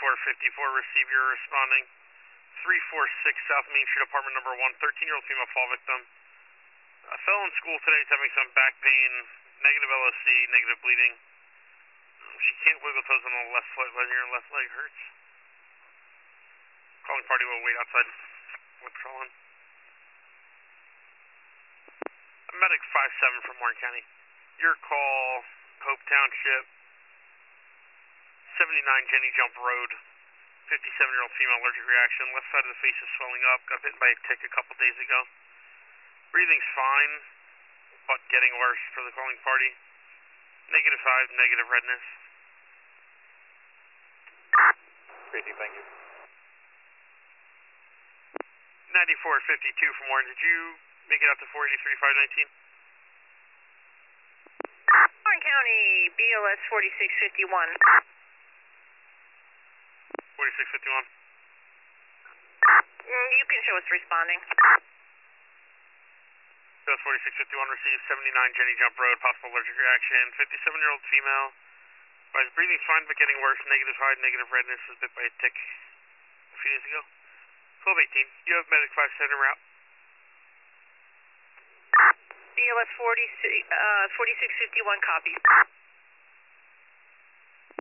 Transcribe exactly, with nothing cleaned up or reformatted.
ninety-four fifty-four, receive your responding. three forty-six South Main Street, apartment number one, thirteen-year-old female fall victim. Uh, fell in school today, is having some back pain, negative L O C, negative bleeding. Um, she can't wiggle toes on the left foot, but her left leg hurts. Calling party will wait outside with patrol on. Medic five seven from Warren County. Your call, Hope Township, seventy-nine Jenny Jump Road, fifty-seven-year-old female allergic reaction. Left side of the face is swelling up. Got bitten by a tick a couple days ago. Breathing's fine, but getting worse for the calling party. Negative five, negative redness. Great, thank you. ninety-four fifty-two from Warren. Did you make it out to four eighty-three five nineteen? Warren County, B L S forty-six fifty-one. forty-six fifty-one. You can show us responding. Shows forty-six fifty-one received, seventy-nine Jenny Jump Road, possible allergic reaction. fifty-seven-year-old female. By breathing fine but getting worse, negative high, negative redness, was bit by a tick a few days ago. twelve eighteen, you have medic five seven route. B L S forty-six fifty-one, copy.